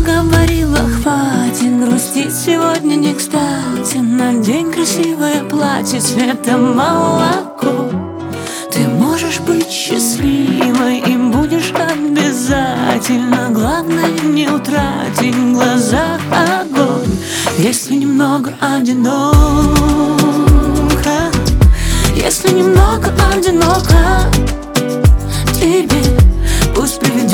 говорила, хватит грустить, сегодня не кстати. Надень красивое платье цвета молоко. Ты можешь быть счастливой и будешь обязательно. Главное, не утратить в глазах огонь. Если немного одиноко, если немного одиноко тебе, пусть приведет